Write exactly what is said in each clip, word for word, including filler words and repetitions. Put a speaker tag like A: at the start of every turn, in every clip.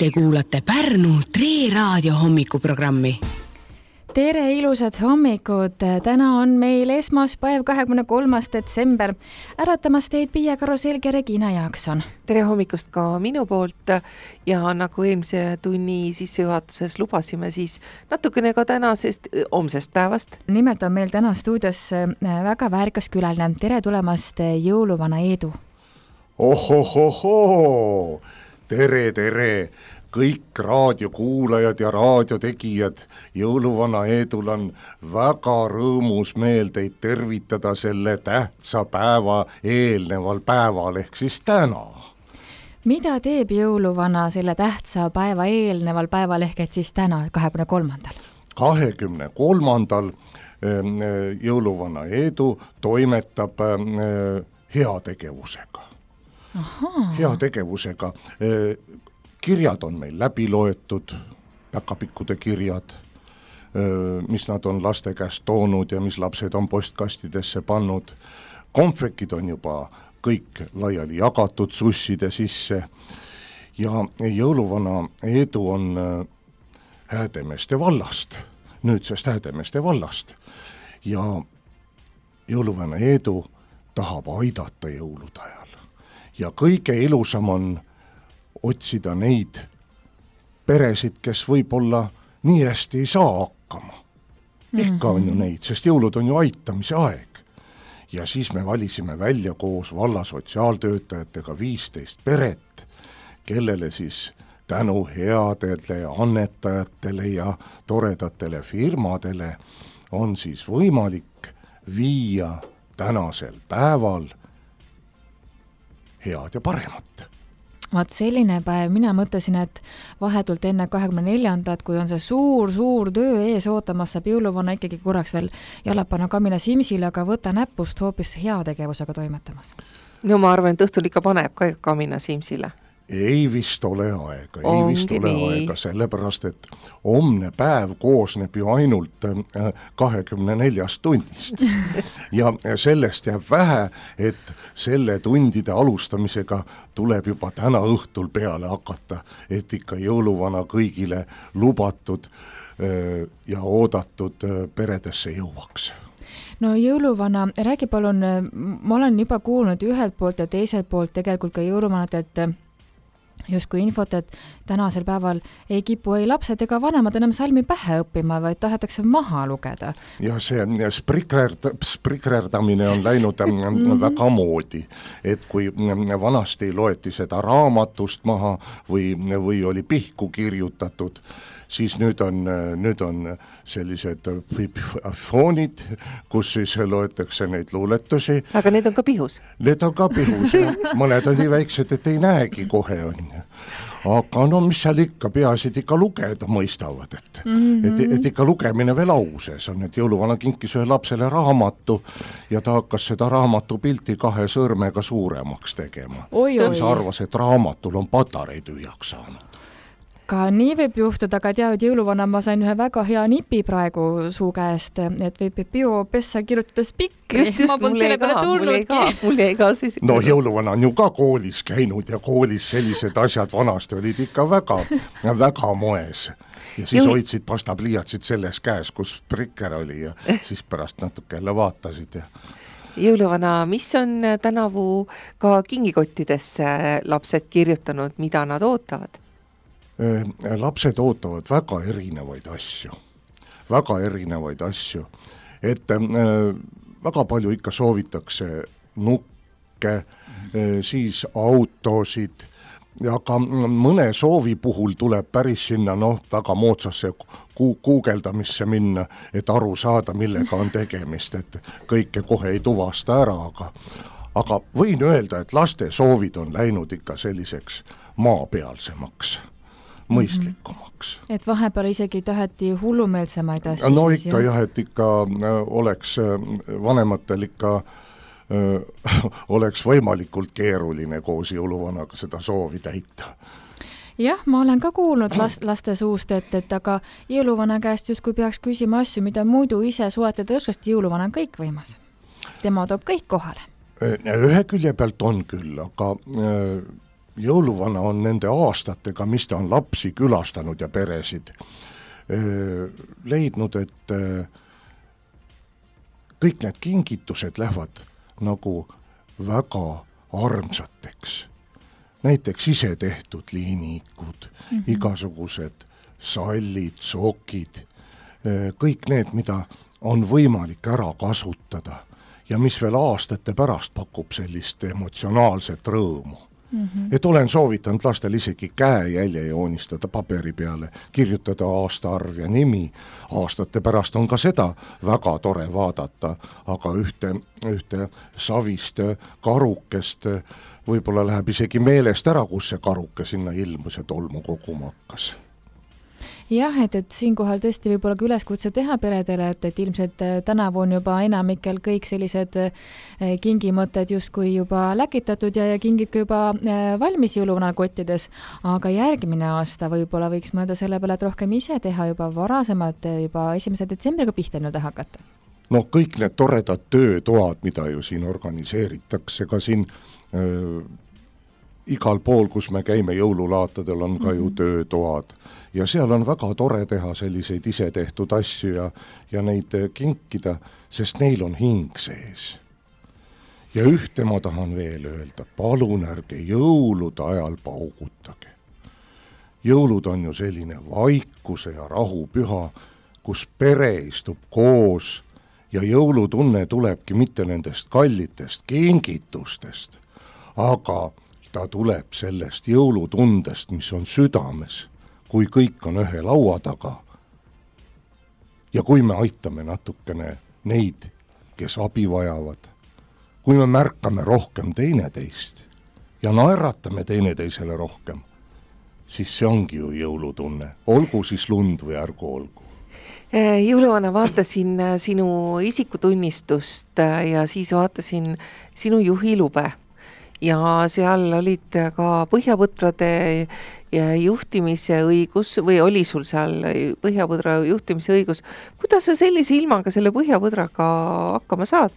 A: Te kuulate Pärnu Tre Raadio hommikuprogrammi.
B: Tere ilusad hommikud! Täna on meil esmaspäev, kahekümne kolmas detsember. Äratamas teid Piia Karuselg ja Regina Jaakson.
C: Tere hommikust ka minu poolt ja nagu eelmise tunni sissejuhatuses lubasime, siis natukene ka tänasest, homsest päevast.
B: Nimelt on meil täna stuudios väga väärikas külaline. Tere tulemast jõuluvana Eedu.
D: Ohohoho! Tere, tere! Kõik raadiokuulajad ja raadiotegijad, jõuluvana Eedul on väga rõõmus meel teid tervitada selle tähtsa päeva eelneval päeval ehk siis täna.
B: Mida teeb jõuluvana selle tähtsa päeva eelneval päeval ehk et siis täna, kahekümne kolmandal?
D: kahekümne kolmandal jõuluvana Eedu toimetab heategevusega.
B: Ahaa.
D: Heategevusega. Kirjad on meil läbi loetud, päkapikkude kirjad, mis nad on laste käest toonud ja mis lapsed on postkastidesse pannud. Konfekid on juba kõik laiali jagatud susside sisse ja jõuluvana Eedu on Häädemeeste vallast, nüüdsest Häädemeeste vallast. Ja jõuluvana Eedu tahab aidata jõulude ajal. Ja kõige ilusam on otsida neid peresid, kes võib-olla nii hästi ei saa hakkama. Ikka on ju neid, sest jõulud on ju aitamise aeg. Ja siis me valisime välja koos valla sotsiaaltöötajatega viisteist peret, kellele siis tänu headele annetajatele ja toredatele firmadele on siis võimalik viia tänasel päeval head ja paremat.
B: Vaat selline päev, mina mõtlesin, et vahetult enne kahekümne neljandat, kui on see suur-suur töö ees ootamas, saab jõuluvana ikkagi korraks veel jalapana kamina Simsile, aga võta näpust hoopis heategevusega toimetamas.
C: No ma arvan, et õhtul ikka paneb ka kamina Simsile.
D: Ei vist ole aega, ei
C: Ongi
D: vist ole
C: nii.
D: aega, sellepärast, et homne päev koosneb ju ainult kahekümne neljast tunnist. Ja sellest jääb vähe, et selle tundide alustamisega tuleb juba täna õhtul peale hakata, et ikka jõuluvana kõigile lubatud ja oodatud peredesse jõuaks.
B: No jõuluvana, räägi palun, ma olen juba kuulnud ühelt poolt ja teiselt poolt tegelikult ka jõuluvanatelt justkui infot, et tänasel päeval ei kipu ei lapsed ega vanemad enam salmi pähe õppima, vaid tahetakse maha lugeda.
D: Ja see sprikrerd, sprikrerdamine on läinud mm-hmm. väga moodi, et kui vanasti loeti seda raamatust maha või, või oli pihku kirjutatud, siis nüüd on, nüüd on sellised foonid, kus siis loetakse neid luuletusi.
C: Aga need on ka pihus?
D: Need on ka pihus, mõned on nii väiksed, et ei näegi kohe on. Aga no mis seal ikka, peasid ikka lugeda mõistavad, et, mm-hmm. et, et ikka lugemine veel auses on, et jõuluvana kinkis ühe lapsele raamatu ja ta hakkas seda raamatu pilti kahe sõrmega suuremaks tegema.
B: Oi,
D: siis
B: oi.
D: arvas, et raamatul on patarei tühjaks saanud.
B: Ka nii võib juhtuda, aga tead jõuluvana, ma sain ühe väga hea nipi praegu suu käest, et võib biopessa kirjutada spikri.
C: Just, just, mul jäi ka, mul jäi ka, mul jäi ka siis.
D: No jõuluvana on ju ka koolis käinud ja koolis sellised asjad vanasti olid ikka väga, väga moes. Ja siis Jõul... hoidsid pastapliiatsid selles käes, kus prikker oli ja siis pärast natuke jälle vaatasid ja
C: jõuluvana, mis on tänavu ka kingikottidesse lapsed kirjutanud, mida nad ootavad?
D: Lapsed ootavad väga erinevaid asju, väga erinevaid asju, et äh, väga palju ikka soovitakse nukke, äh, siis autosid, aga mõne soovi puhul tuleb päris sinna noh, väga moodsasse ku- kuugeldamisse minna, et aru saada, millega on tegemist, et kõike kohe ei tuvasta ära, aga, aga võin öelda, et laste soovid on läinud ikka selliseks maapealsemaks, mõistlikumaks.
B: Et vahepeal isegi taheti hullumeelsemaid asju.
D: No ikka jah, et ikka oleks vanematel ikka äh, oleks võimalikult keeruline koos jõuluvanaga seda soovi täita.
B: Jah, ma olen ka kuulnud last, laste suust, et, et aga jõuluvana käest justkui peaks küsima asju, mida muidu ise soetada õskast, jõuluvana on kõik võimas. Tema toob kõik kohale.
D: Ühe külje pealt on küll, aga äh, jõuluvana on nende aastatega, mis ta on lapsi külastanud ja peresid, leidnud, et kõik need kingitused lähevad nagu väga armsateks. Näiteks ise tehtud liinikud, mm-hmm. igasugused sallid, sokid, kõik need, mida on võimalik ära kasutada ja mis veel aastate pärast pakub sellist emotsionaalset rõõmu. Mm-hmm. Et olen soovitanud lastel isegi käejälje joonistada paperi peale, kirjutada aastaarv ja nimi. Aastate pärast on ka seda väga tore vaadata, aga ühte, ühte savist karukest võib-olla läheb isegi meelest ära, kus see karuke sinna ilmus ja tolmu koguma hakkas.
B: Jah, et, et siinkohal tõesti võib-olla ka üleskutse teha peredele, et, et ilmselt tänavu on juba enamikel kõik sellised kingimõtted justkui juba läkitatud ja, ja kingid ka juba valmis jõuluvana kottides, aga järgmine aasta võib-olla võiks mõelda selle peale, et rohkem ise teha juba varasemalt, juba esimese detsembriga pihta nii-öelda hakata.
D: No kõik need toredad töötoad, mida ju siin organiseeritakse, ka siin äh, igal pool, kus me käime jõululaatadel, on ka ju töötoad. Ja seal on väga tore teha selliseid ise tehtud asju ja, ja neid kinkida, sest neil on hing sees. Ja ühte ma tahan veel öelda, palun ärge jõulude ajal paugutage. Jõulud on ju selline vaikuse ja rahu püha, kus pere istub koos ja jõulutunne tulebki mitte nendest kallitest kingitustest, aga ta tuleb sellest jõulutundest, mis on südames, kui kõik on ühe laua taga ja kui me aitame natukene neid, kes abi vajavad, kui me märkame rohkem teineteist ja naeratame teineteisele rohkem, siis see ongi ju jõulutunne, olgu siis lund või ärgu olgu.
C: Jõuluvana vaatasin sinu isikutunnistust ja siis vaatasin sinu juhilube ja seal olid ka põhjapõtrade juhtimise õigus või oli sul seal põhjapõdra juhtimise õigus. Kuidas sa sellise ilmaga selle põhjapõdraga hakkama saad?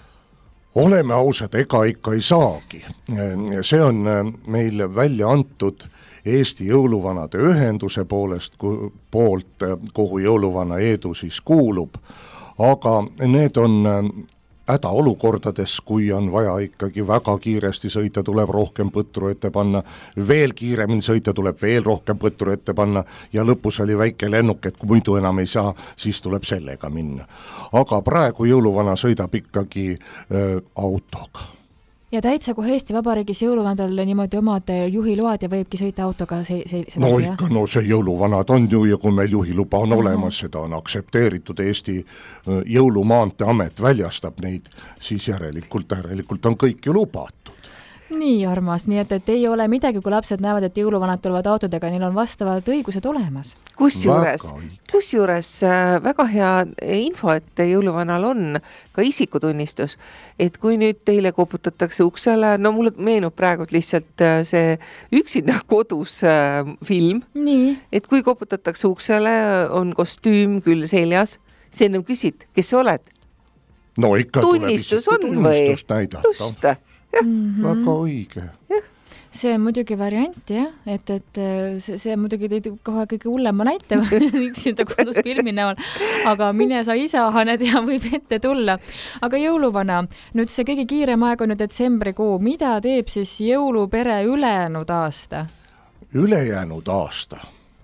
D: Oleme ausad, ega ikka ei saagi. See on meil välja antud Eesti jõuluvanade ühenduse poolest, poolt, kuhu jõuluvana Eedu siis kuulub, aga need on hädaolukordades, kui on vaja ikkagi väga kiiresti sõita, tuleb rohkem põtru ette panna, veel kiiremini sõita, tuleb veel rohkem põtru ette panna ja lõpus oli väike lennuk, et kui muidu enam ei saa, siis tuleb sellega minna. Aga praegu jõuluvana sõidab ikkagi äh, autoga.
B: Ja täitsa kohe Eesti Vabariigis jõuluvanadel niimoodi omad juhiload ja võibki sõita autoga see, see, seda,
D: no ikka, no see jõuluvanad on ju ja kui meil juhiluba on uh-huh. olemas, seda on aktsepteeritud, Eesti jõulumaanteamet väljastab neid, siis järelikult, järelikult on kõik ju lubatud.
B: Nii armas, nii et, et ei ole midagi, kui lapsed näevad, et jõuluvanad tulevad autodega, neil on vastavad õigused olemas.
C: Kusjuures, kusjuures väga hea info, et jõuluvanal on ka isikutunnistus, et kui nüüd teile koputatakse uksele, no mulle meenub praegu lihtsalt see üksinda kodus film, nii. Et kui koputatakse uksele, on kostüüm küll seljas, see ennem küsid, kes sa oled?
D: No ikka
C: tunnistus
D: tuleb
C: isikutunnistust
D: näidata.
C: Just.
B: Mm-hmm.
D: Väga õige.
C: Ja.
B: See on muidugi variant, jah, et, et see, see muidugi teid kohe kõige hullema näite üksinda kodus filmi näol, aga mine sa ise ahaned ja võib ette tulla. Aga jõuluvana, nüüd see kõige kiirem aeg on nüüd detsembrikuu, mida teeb siis jõulupere ülejäänud aasta?
D: Ülejäänud aasta.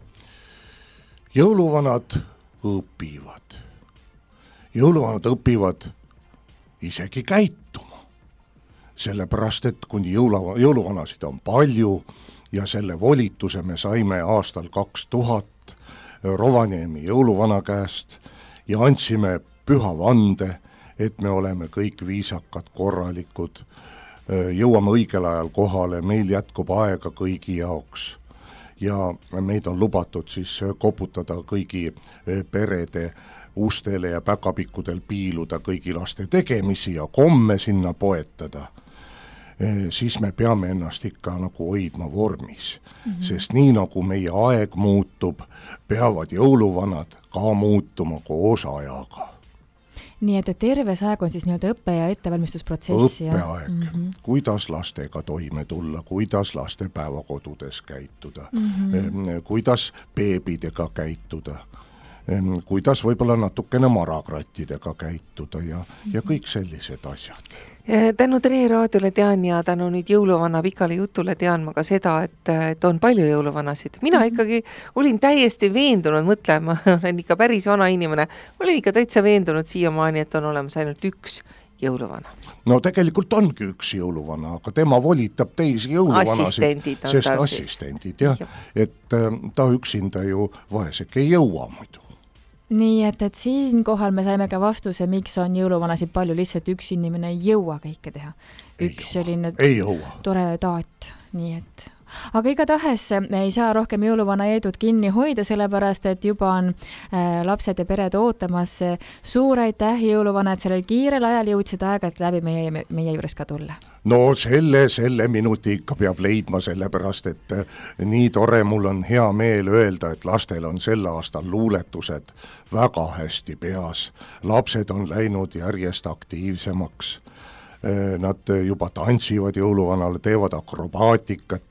D: Jõuluvanad õpivad. Jõuluvanad õpivad isegi käituma. Sellepärast, et kuni jõula, jõuluvanasid on palju ja selle volituse me saime aastal kaks tuhat Rovaniemi jõuluvana käest ja andsime püha vande, et me oleme kõik viisakad, korralikud, jõuame õigel ajal kohale, meil jätkub aega kõigi jaoks ja meid on lubatud siis koputada kõigi perede ustele ja päkapikkudel piiluda kõigi laste tegemisi ja komme sinna poetada. Siis me peame ennast ikka nagu hoidma vormis, mm-hmm. sest nii nagu meie aeg muutub, peavad jõuluvanad ka muutuma koos ajaga.
B: nii et terve see aeg on siis nii-öelda õppe- ja ettevalmistusprotsess.
D: Õppeaeg, mm -hmm. kuidas lastega toime tulla, kuidas lastepäevakodudes käituda, mm -hmm. kuidas beebidega käituda, kuidas võib-olla natukene marakrattidega käituda ja, mm -hmm. ja kõik sellised asjad.
C: Tänu Tre raadiole tean ja tänu nüüd jõuluvana pikale jutule tean ma ka seda, et, et on palju jõuluvanasid. Mina mm -hmm. ikkagi olin täiesti veendunud, mõtlema, ma olen ikka päris vana inimene, ma olin ikka täitsa veendunud siiamaani, et on olemas ainult üks jõuluvana.
D: No tegelikult ongi üks jõuluvana, aga tema volitab teisi jõuluvanasid, sest assistendid, jah, et ta üksinda ju vaeseke ei jõua muidu.
B: Nii et, et siinkohal me saime ka vastuse, miks on jõuluvanasid palju, lihtsalt üks inimene ei jõua kõike teha. Üks selline tore taat, nii et... Aga igatahes ei saa rohkem jõuluvana eedud kinni hoida, sellepärast, et juba on äh, lapsed ja pered ootamas. Suur aitäh jõuluvana, et sellel kiirel ajal jõudsid aega, et läbi meie, meie juures ka tulla.
D: No selle, selle minuti ikka peab leidma, sellepärast, et nii tore, mul on hea meel öelda, et lastel on sel aastal luuletused väga hästi peas. Lapsed on läinud järjest aktiivsemaks. Nad juba tantsivad jõuluvanale, teevad akrobaatikat.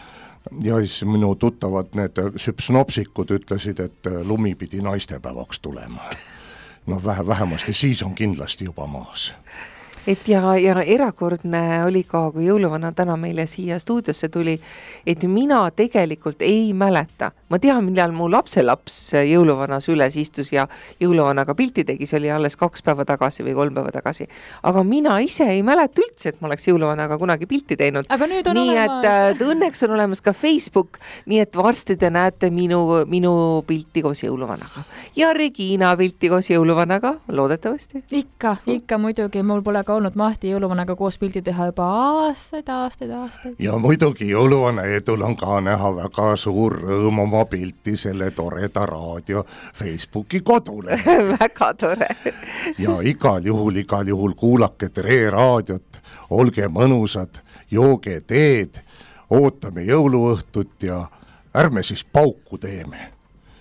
D: Ja siis minu tuttavad need süpsnopsikud ütlesid, et lumi pidi naistepäevaks tulema. No vähe, vähemasti siis on kindlasti juba maas.
C: Et ja, ja erakordne oli ka, kui jõuluvana täna meile siia stuudiosse tuli, et mina tegelikult ei mäleta. Ma tean, millal mu lapselaps jõuluvanas üles istus ja jõuluvanaga pilti tegi, see oli alles kaks päeva tagasi või kolm päeva tagasi. Aga mina ise ei mäleta üldse, et ma oleks jõuluvanaga kunagi pilti teinud.
B: Aga nüüd on
C: nii
B: olemas.
C: Et õnneks on olemas ka Facebook, nii et varsti te näete minu, minu pilti koos jõuluvanaga. Ja Regina pilti koos jõuluvanaga, loodetavasti.
B: Ikka, ikka muidugi, mul pole ka olnud mahti jõuluvanaga koos pildi teha juba aastaid, aastaid, aastaid.
D: Ja muidugi jõuluvana Edul on ka näha väga suur rõõm oma pilti selle toreda raadio Facebooki kodule.
C: Väga tore.
D: Ja igal juhul, igal juhul kuulake Tre raadiot, olge mõnusad, jooge teed, ootame jõuluõhtut ja ärme siis pauku teeme.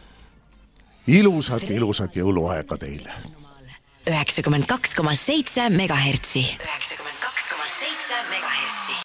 D: Ilusat, ilusat jõuluaega teile.
A: üheksakümmend kaks koma seitse megahertsi. üheksakümmend kaks koma seitse megahertsi.